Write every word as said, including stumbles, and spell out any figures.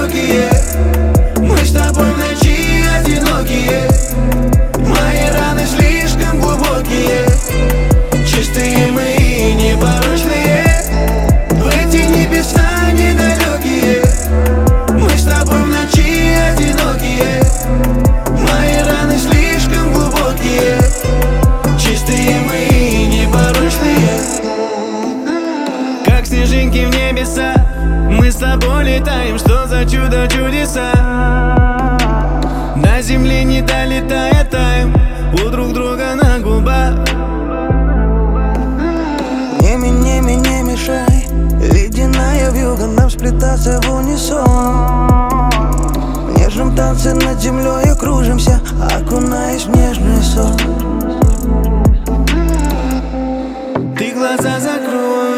далекие. Мы с тобой в ночи одинокие. Мои раны слишком глубокие. Чистые мы и непорочные. В эти небеса недалекие. Мы с тобой в ночи одинокие. Мои раны слишком глубокие. Чистые мы и непорочные. Как снежинки в небеса, мы с тобой летаем. Что за чудо, чудеса? До земли не долетая таем у друг друга на губах. Не, не, не, не мешай, ледяная вьюга, нам сплетаться в унисон. В нежном танце над землей кружимся, окунаясь в нежный сон. Ты глаза закрой,